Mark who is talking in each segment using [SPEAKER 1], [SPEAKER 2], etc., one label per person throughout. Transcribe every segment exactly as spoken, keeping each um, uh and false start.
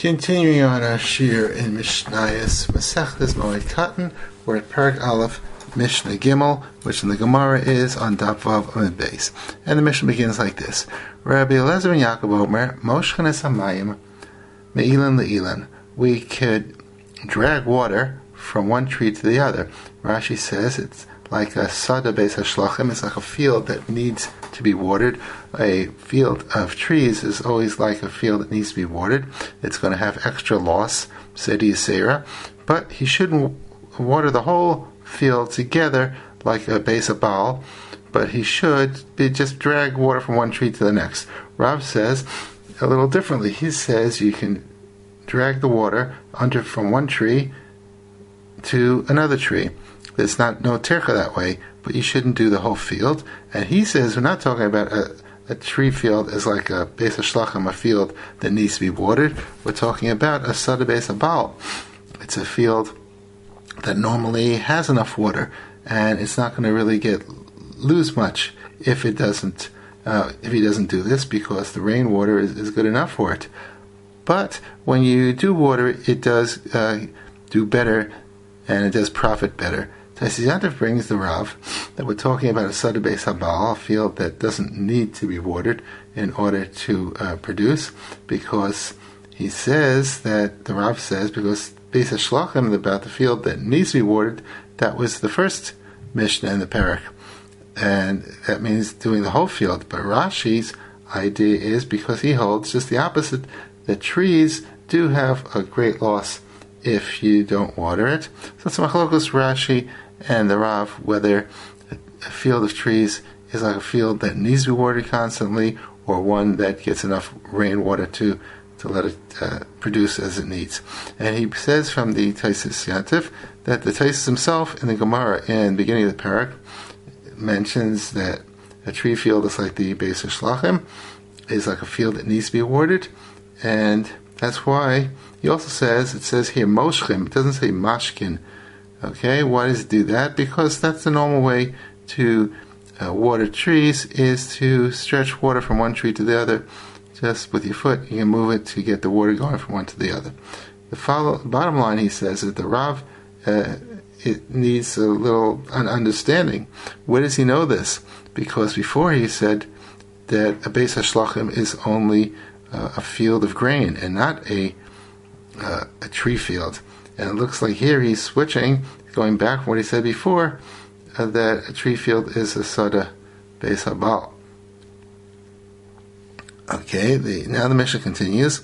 [SPEAKER 1] Continuing on our shir in Mishnayos Masechtas Moed Katan, we're at Perek Aleph, Mishnah Gimel, which in the Gemara is on Daf Vav Amud Beis. And the Mishnah begins like this: Rabbi Elazar ben Yaakov Omer, Moshchenes Hamayim Me'ilan Le'ilan. We could drag water from one tree to the other. Rashi says it's like a sada beis hashlachim. It's like a field that needs to be watered. A field of trees is always like a field that needs to be watered. It's going to have extra loss, sedi yisera, but he shouldn't water the whole field together like a beis habal, but he should be just drag water from one tree to the next. Rav says a little differently. He says you can drag the water under from one tree to another tree. There's not no tercha that way, but you shouldn't do the whole field. And he says we're not talking about a, a tree field as like a beis hashlachim, a field that needs to be watered. We're talking about a sada beis habal. It's a field that normally has enough water, and it's not going to really get lose much if it doesn't uh, if he doesn't do this, because the rainwater is, is good enough for it. But when you do water it, it does uh, do better, and it does profit better. Taisus Yantav brings the Rav that we're talking about a sada beis habal, a field that doesn't need to be watered in order to uh, produce, because he says that the Rav says because beis hashlachim about the field that needs to be watered, that was the first Mishnah in the Perek, and that means doing the whole field. But Rashi's idea is because he holds just the opposite, that trees do have a great loss if you don't water it. So it's machlokos Rashi and the Rav whether a field of trees is like a field that needs to be watered constantly, or one that gets enough rainwater to to let it uh, produce as it needs. And he says from the Taisus Yantiv that the Taisus himself in the Gemara in the beginning of the Perek mentions that a tree field is like the beis hashlachim, is like a field that needs to be watered, and that's why he also says, it says here moshchim, it doesn't say mashkin. Okay, why does it do that? Because that's the normal way to uh, water trees, is to stretch water from one tree to the other. Just with your foot, you can move it to get the water going from one to the other. The follow, bottom line, he says, that the Rav uh, it needs a little understanding. Where does he know this? Because before he said that a beis hashlachim is only uh, a field of grain and not a uh, a tree field. And it looks like here he's switching, going back from what he said before, uh, that a tree field is a sada beis habal. Okay, the, now the Mishnah continues.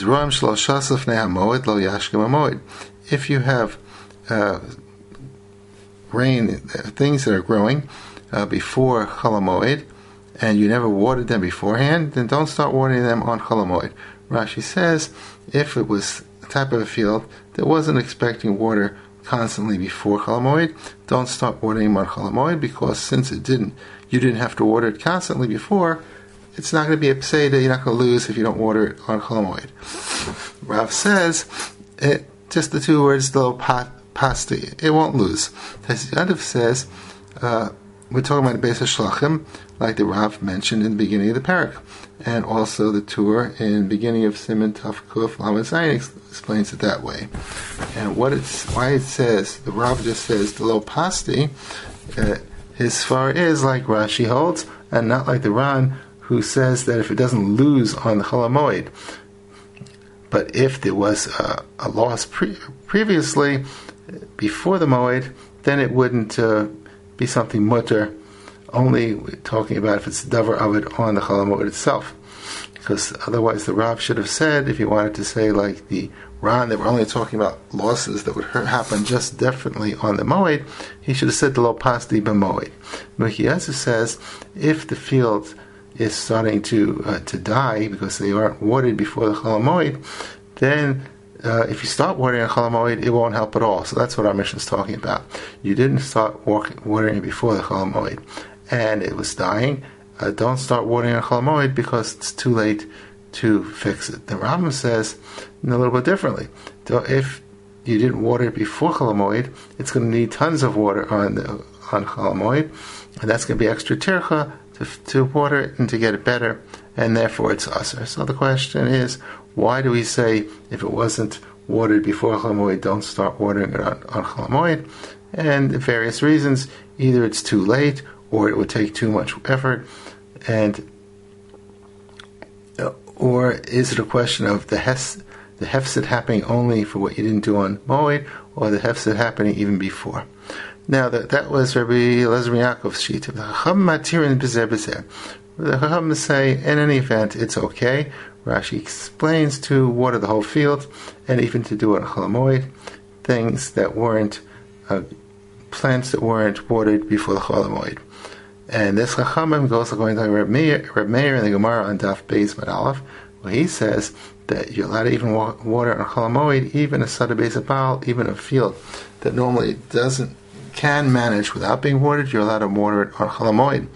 [SPEAKER 1] If you have uh, rain, things that are growing uh, before Chol HaMoed, and you never watered them beforehand, then don't start watering them on Chol HaMoed. Rashi says, if it was a type of a field that wasn't expecting water constantly before Chol HaMoed, don't start watering them on Chol HaMoed, because since it didn't, you didn't have to water it constantly before, it's not going to be a pseida, you're not going to lose if you don't water it on Chol HaMoed. Rav says, it, just the two words, lo pasti, it won't lose. Taisus Yantav says, uh, we're talking about beis hashlachim, like the Rav mentioned in the beginning of the Perek, and also the Tur in the beginning of Siman Taf Kuf Lamed Zayin explains it that way. And what it's why it says, the Rav just says the lo pasti, uh, his svar is like Rashi holds, and not like the Ran, who says that if it doesn't lose on the Chol HaMoed, but if there was a, a loss pre- previously, before the Moed, then it wouldn't uh, be something mutter, only talking about if it's davar of it on the Chol HaMoed itself. Because otherwise the Rav should have said, if he wanted to say like the Ran, that we're only talking about losses that would happen just differently on the Moed, he should have said the lo pasti b'Moed. Mukhiyasu says, if the field is starting to uh, to die because they aren't watered before the Chol HaMoed, then uh, if you start watering on Chol HaMoed, it won't help at all. So that's what our Mishnah is talking about. You didn't start watering it before the Chol HaMoed, and it was dying. Uh, don't start watering on Chol HaMoed because it's too late to fix it. The Rambam says a little bit differently. If you didn't water it before Chol HaMoed, it's going to need tons of water on the, on Chol HaMoed, and that's going to be extra tercha to, to water it and to get it better, and therefore it's usher. So the question is, Why do we say if it wasn't watered before Chol Hamoed, don't start watering it on, on Chol Hamoed? And various reasons. Either it's too late, or it would take too much effort, and or is it a question of the hes, the hefset happening only for what you didn't do on Moed, or the hefset happening even before? Now that that was Rabbi Elazar ben Yaakov's sheet. The Chacham matirin b'zer b'zer. The Chacham say in any event it's okay. Rashi explains to water the whole field, and even to do it on Chol Hamoed, things that weren't uh, plants that weren't watered before the Chol Hamoed. And this Chachamim goes according to Reb Meir, Reb Meir in the Gemara on Daf Beis Mad Aleph, where he says that you're allowed to even water on Chol Hamoed, even a Sada Beis Abal, even a field that normally doesn't can manage without being watered, you're allowed to water it on Chol Hamoed.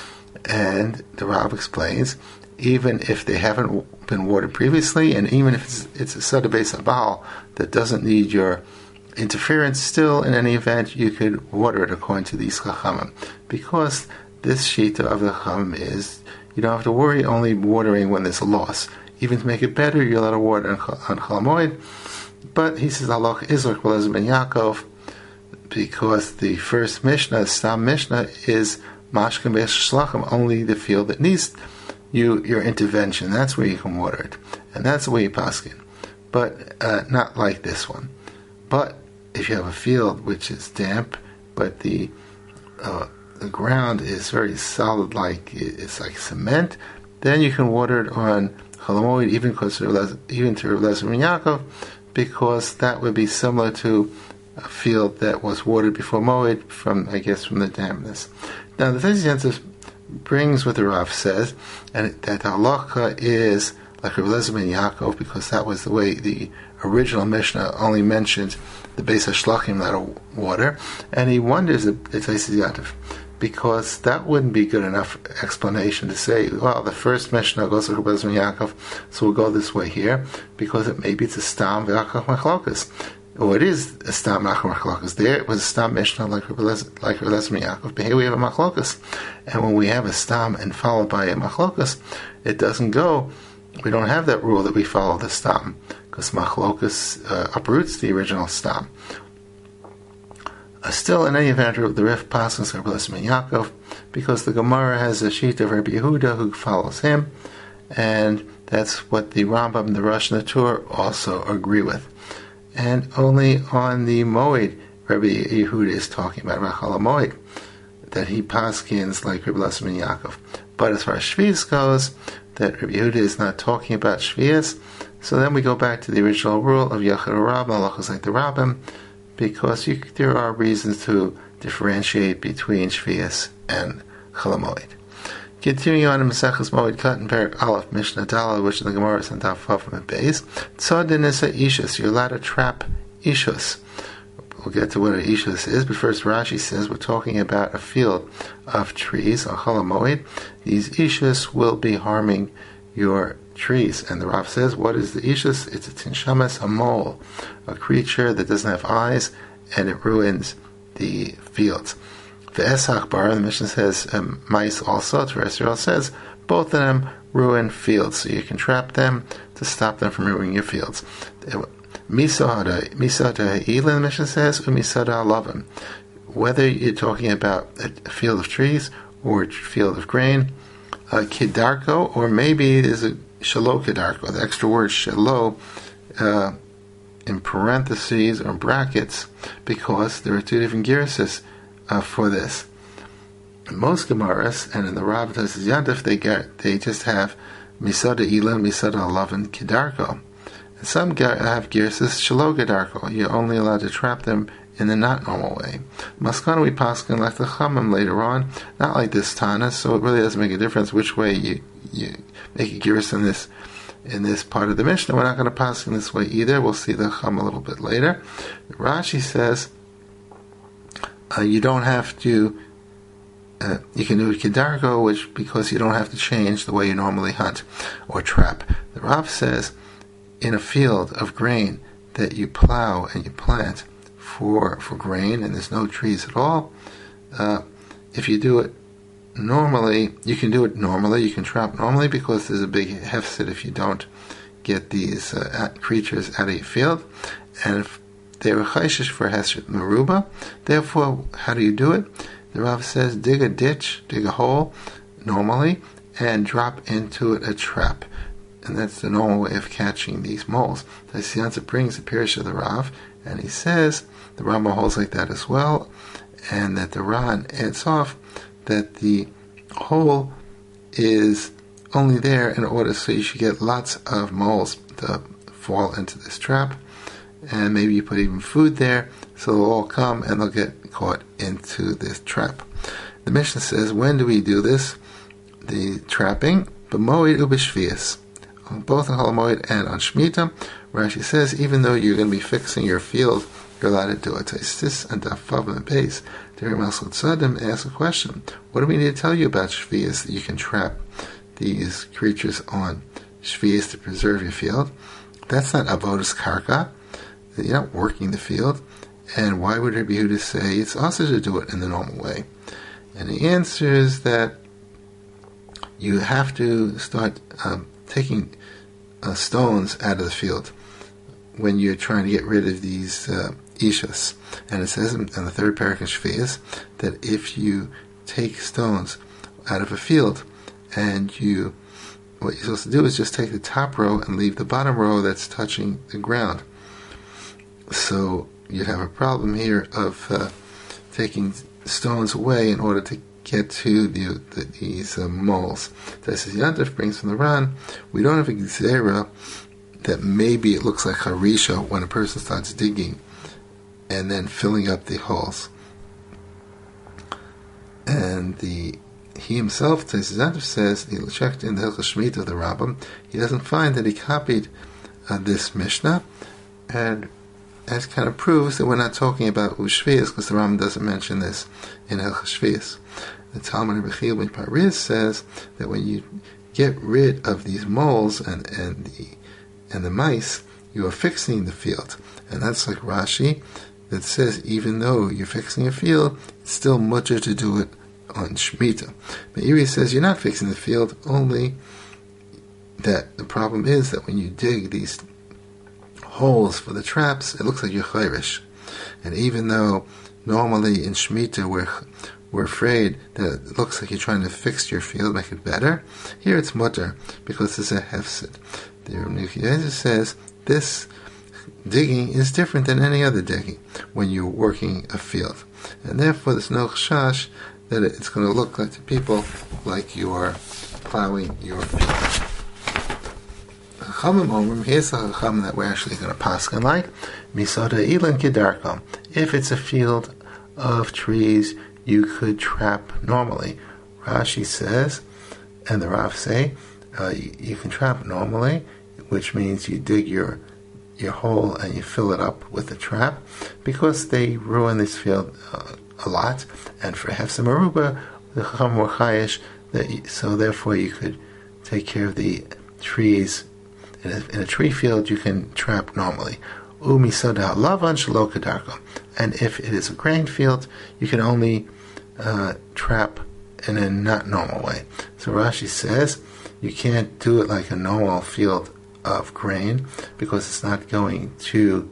[SPEAKER 1] And the Rav explains, even if they haven't been watered previously, and even if it's, it's a Sada Beis Abal that doesn't need your interference, still in any event you could water it according to these Chachamim, because this shita of the Chachamim is you don't have to worry only watering when there's a loss. Even to make it better, you're allowed to water on, on Chol Hamoed. But he says Halach is like Elazar ben Yaakov, because the first Mishnah, Stam Mishnah, is Mashkin Beis Shlachim, only the field that needs you your intervention. That's where you can water it, and that's the way you paskin. But uh, not like this one. But if you have a field which is damp, but the uh, the ground is very solid, like it's like cement, then you can water it on Chol Hamoed, even because even to Elazar ben Yaakov, because that would be similar to a field that was watered before Moed, from I guess from the dampness. Now the Tzitzis brings what the Rav says, and that the halacha is like Elazar ben Yaakov, because that was the way the original Mishnah only mentioned the Beis HaShlachim, that of water, and he wonders if it's Yativ, because that wouldn't be good enough explanation to say, well, the first Mishnah goes to Elazar ben Yaakov, so we'll go this way here, because it maybe it's a Stam V'Achach Machlokas, or it is a Stam V'Achach Machlokas. There it was a Stam Mishnah like Elazar like ben Yaakov, but here we have a Machlokas, and when we have a Stam and followed by a Machlokas, it doesn't go. We don't have that rule that we follow the Stam, because Machlokas uh, uproots the original Stam. Uh, still, in any event, the Rif passes Rabbi Elazar ben Yaakov, because the Gemara has a sheet of Rabbi Yehuda who follows him, and that's what the Rambam and the Rosh Natur also agree with. And only on the Moed, Rabbi Yehuda is talking about Chol Hamoed, that he paskins like Rabbi Elazar ben Yaakov. But as far as Shvius goes, that Rabbi Yehuda is not talking about Shvius, so then we go back to the original rule of Yachid Rabbim, halachos like the Rabbim, because you, there are reasons to differentiate between Shvius and Chol Hamoed. Continuing on in Maseches Moed Katan Perek Aleph Mishnah Daled, which in the Gemara is on Daf Vav and Beis, Tzodin is a ishus. You're allowed to trap ishus. We'll get to what an ishus is, but first Rashi says we're talking about a field of trees on Chol Hamoed. These ishus will be harming your trees, and the Rav says, what is the ishus? It's a tinshamas, a mole, a creature that doesn't have eyes, and it ruins the fields. The Eshach Bar, the Mishnah says, um, mice also, terrestrial says, both of them ruin fields, so you can trap them to stop them from ruining your fields. Misada, Misada Ha'ila, the Mishnah says, Umisada Alavim. Whether you're talking about a field of trees or a field of grain, a Kedarko, or maybe there's a Shalo Kedarko, the extra word Shalo, uh, in parentheses or brackets, because there are two different girses Uh, for this. In most Gemaras, and in the Rav Tazis Yadif, they get they just have Misada Ila, Misada Alavin, Kedarko. And some have Girsis Shalo Kedarko. You're only allowed to trap them in the not normal way. Maskana we paskin like the Chamam later on, not like this Tana, so it really doesn't make a difference which way you, you make a Giris in this in this part of the Mishnah. We're not going to paskin this way either. We'll see the Cham a little bit later. Rashi says Uh, you don't have to, uh, you can do it Kedarko, which, because you don't have to change the way you normally hunt or trap. The Rav says, in a field of grain that you plow and you plant for, for grain, and there's no trees at all, uh, if you do it normally, you can do it normally, you can trap normally, because there's a big hefset if you don't get these uh, creatures out of your field. And if they were chayshish for Hesed Meruba, therefore, how do you do it? The Rav says, dig a ditch, dig a hole, normally, and drop into it a trap. And that's the normal way of catching these moles. The Sianta brings the Pirish of the Rav, and he says the Rambam holds like that as well, and that the Ran adds off that the hole is only there in order so you should get lots of moles to fall into this trap, and maybe you put even food there so they'll all come and they'll get caught into this trap. The Mishnah says, when do we do this? The trapping, b'moed ub'shvius, both on Holomoid and on Shemitah. Rashi says, even though you're going to be fixing your field, you're allowed to do it. This and Dafav in the base. Deri Masl Tzadim asks a question. What do we need to tell you about Shvius that you can trap these creatures on Shvius to preserve your field? That's not Avodas Karka. You're not working the field. And why would Rabbi Yehuda say it's also to do it in the normal way? And the answer is that you have to start um, taking uh, stones out of the field when you're trying to get rid of these uh, ishas. And it says in, in the third parak in Shvius that if you take stones out of a field and you, what you're supposed to do is just take the top row and leave the bottom row that's touching the ground. So you have a problem here of uh, taking stones away in order to get to the, the, these uh, moles. This is Yantif brings from the Ran. We don't have a gzera that maybe it looks like harisha when a person starts digging and then filling up the holes. And the he himself, Yantif says, he checked in the Hilchos Shemitah of the Rambam. He doesn't find that he copied uh, this Mishnah, and that kind of proves that we're not talking about Ushvias because the Rambam doesn't mention this in Hilchos Shvius. The Talmud Rebbe Chiyah ben Pariz says that when you get rid of these moles and, and the and the mice, you are fixing the field. And that's like Rashi that says even though you're fixing a field, it's still mutter to do it on Shemitah. Meiri says you're not fixing the field, only that the problem is that when you dig these holes for the traps, it looks like you're chayrish. And even though normally in Shemitah we're we're afraid that it looks like you're trying to fix your field, make it better, here it's mutter because it's a hefsid. The Rebbe says this digging is different than any other digging when you're working a field, and therefore there's no chashash that it's going to look like to people like you're plowing your field. Here's a chacham that we're actually going to paskin like misoda ilan kedarko. If it's a field of trees, you could trap normally. Rashi says, and the Rav say, uh, you, you can trap normally, which means you dig your your hole and you fill it up with the trap, because they ruin this field uh, a lot. And for Hefsem Aruba, the chacham were chayish, that so therefore you could take care of the trees. In a, in a tree field, you can trap normally. Umi soda lavan shelo kedarko. And if it is a grain field, you can only uh, trap in a not normal way. So Rashi says you can't do it like a normal field of grain because it's not going to.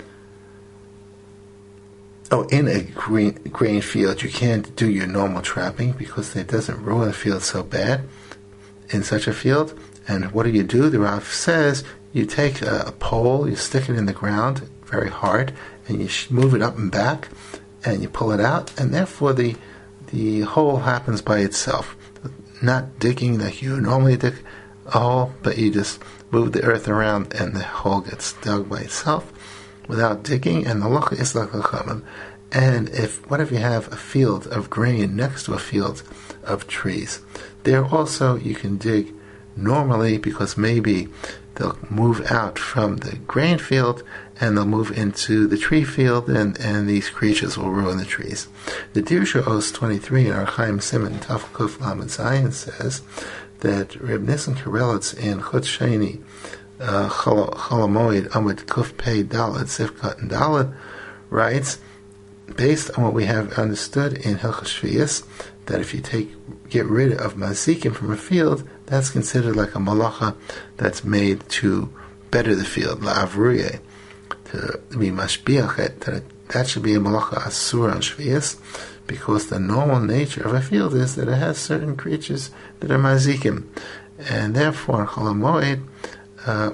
[SPEAKER 1] Oh, in a green, grain field, you can't do your normal trapping because it doesn't ruin the field so bad in such a field. And what do you do? The Rav says you take a, a pole, you stick it in the ground very hard, and you move it up and back, and you pull it out, and therefore the the hole happens by itself. Not digging like you normally dig a hole, but you just move the earth around, and the hole gets dug by itself without digging. And the loch is like a chaman. And if what if you have a field of grain next to a field of trees, there also you can dig normally, because maybe they'll move out from the grain field and they'll move into the tree field, and, and these creatures will ruin the trees. The Dirsha Os twenty-three in Archaim Simon Taf Kuf Lamed Zayin says that Reb Nissen Karelitz in Chut Sheni uh, Cholamoid Amid Kuf Pei Dalet Sifkat and Dalet writes, based on what we have understood in Hilchos Shvius, that if you take get rid of mazikim from a field, that's considered like a malacha that's made to better the field, la'avruye, to be mashbiachet, that that should be a malacha asur on shvius, because the normal nature of a field is that it has certain creatures that are mazikim, and therefore in Chol HaMoed, uh,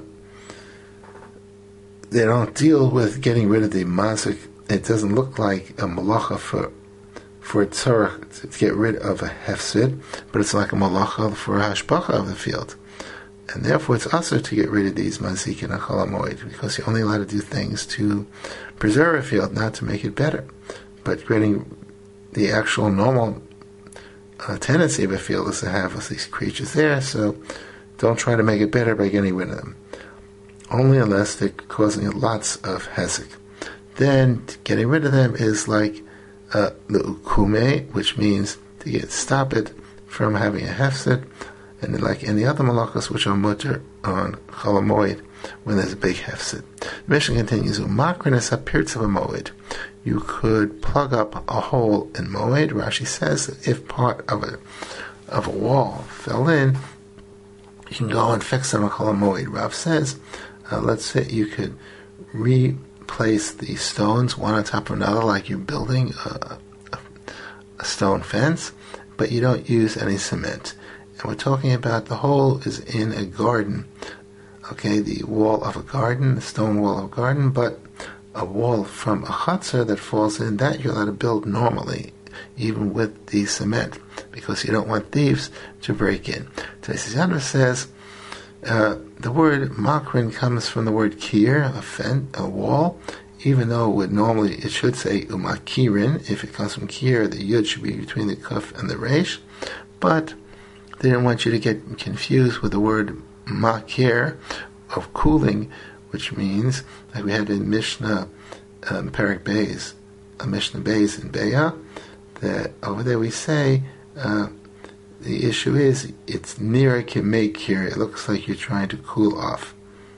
[SPEAKER 1] they don't deal with getting rid of the mazik. It doesn't look like a malacha for for tzorach to get rid of a hefsid, but it's like a malacha for a hashpacha of the field. And therefore it's also to get rid of these mazikin and Chol HaMoed, because you're only allowed to do things to preserve a field, not to make it better. But getting the actual normal uh, tendency of a field is to have these creatures there, so don't try to make it better by getting rid of them. Only unless they're causing lots of hezek. Then getting rid of them is like uh, the ukume, which means to get stop it from having a hefset, and like any other malachas which are mutter on Chol HaMoed when there's a big hefset. The Mishnah continues, Umakrin is a pirtz of a moed. You could plug up a hole in moed. Rashi says that if part of a of a wall fell in, you can go and fix it on Chol HaMoed. Rav says, uh, let's say you could replace the stones one on top of another, like you're building a, a, a stone fence, but you don't use any cement. And we're talking about the hole is in a garden, okay, the wall of a garden, the stone wall of a garden, but a wall from a chutzner that falls in, that you're allowed to build normally, even with the cement, because you don't want thieves to break in. Taisus Yadav says, uh, the word makrin comes from the word kir, a fen, a wall, even though it would normally, it should say umakirin. If it comes from kir, the yud should be between the kuf and the resh, but they didn't want you to get confused with the word makir, of cooling, which means, like we had in Mishnah, um, Perek Beis, a Mishnah Beis in Beya, that over there we say, uh, the issue is, it's near kemekir, it looks like you're trying to cool off.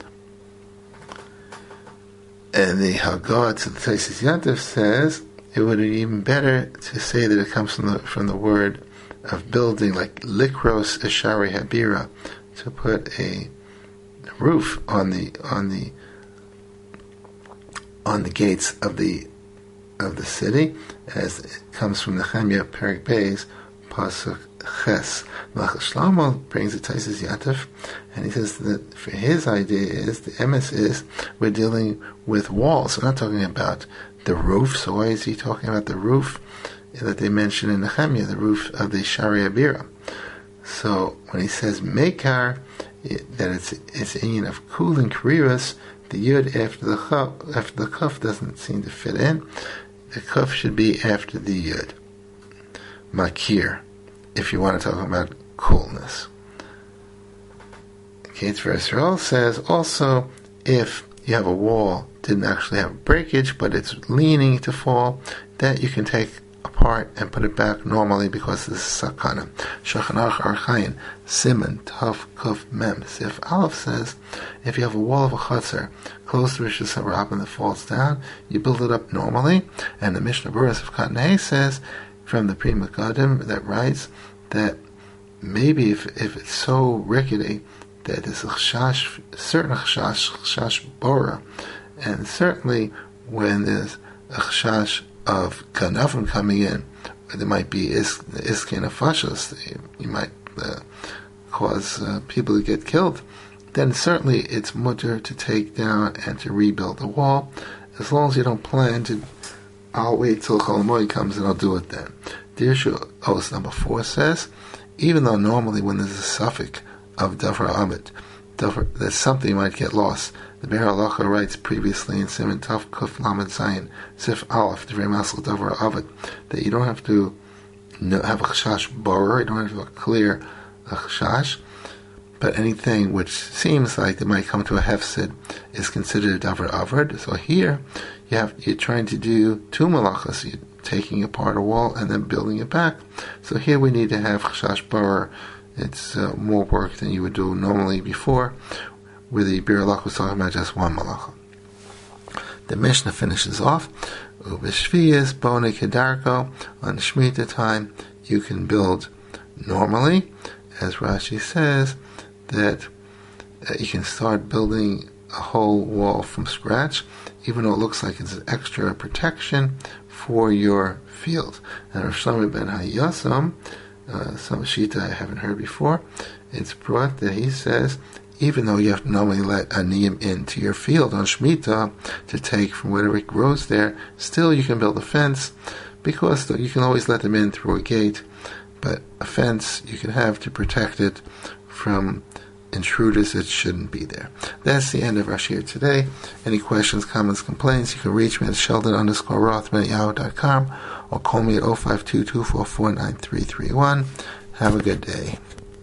[SPEAKER 1] And the Haggadah to the Taisus Yantav says, it would be even better to say that it comes from the, from the word of building, like likros eshari habira, to put a roof on the on the on the gates of the of the city, as it comes from Nehemiah Perek Beis pasuk ches. Malach Shlomo brings the Taisus Yatef, and he says that for his idea is the emes is we're dealing with walls. We're not talking about the roof. So why is he talking about the roof that they mention in Nehemiah, the roof of the Shari Abira? So when he says Mekar, it, that it's it's in of cooling Kariras, the Yud after the Chaf, after the Kuf doesn't seem to fit in. The Kuf should be after the Yud. Makir, if you want to talk about coolness. Kate's verse says also, if you have a wall, didn't actually have breakage, but it's leaning to fall, that you can take apart and put it back normally because this is sakana. Shachanach Archayin, Simon, Taf, Kuf, Mem. Sif Aleph says, if you have a wall of a chutzner close to Rishus HaRabban that falls down, you build it up normally. And the Mishnah Berurah of Katnei says, from the Pri Megadim, that writes that maybe if if it's so rickety that there's a chash, certain chash, chash bora, and certainly when there's a chash of kanafim coming in, there might be is iskin of fashos, you might uh, cause uh, people to get killed, then certainly it's mutter to take down and to rebuild the wall, as long as you don't plan to, I'll wait till Chol HaMoed comes and I'll do it then. Dirshu Os number four says, even though normally when there's a suffix of Davar Amit, that something might get lost. The Be'er Halacha writes previously in Simon Taf Kuf Lamed Zayin Sif Aleph Divrei Masel Davar Avid that you don't have to have a chashash borer, you don't have to have a clear a chashash, but anything which seems like it might come to a hefsid is considered a Davar Avid. So here you have you're trying to do two malachas, you're taking apart a wall and then building it back. So here we need to have chashash borer. It's uh, more work than you would do normally before, where the Bir Halach was talking about just one malacha. The Mishnah finishes off, Ubishviyas, Bone Kedarko, on Shemitah time, you can build normally, as Rashi says, that uh, you can start building a whole wall from scratch, even though it looks like it's an extra protection for your field. And Rav Shlomo ben Hayasam, uh, some shita I haven't heard before, it's brought that he says, even though you have to normally let aniyim into your field on Shemitah to take from whatever grows there, still you can build a fence, because you can always let them in through a gate, but a fence you can have to protect it from intruders that shouldn't be there. That's the end of our shir today. Any questions, comments, complaints, you can reach me at Sheldon underscore Rothman at yahoo dot com or call me at oh five two, two four four, nine three three one. Have a good day.